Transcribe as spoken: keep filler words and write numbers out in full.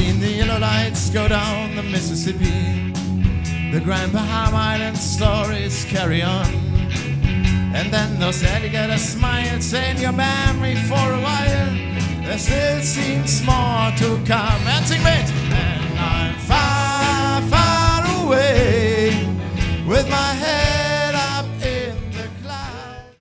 seen the yellow lights go down the Mississippi. The Grand Bahama Island stories carry on. And then those alligators smile, saying your memory for a while. There still seems more to come. And sing with.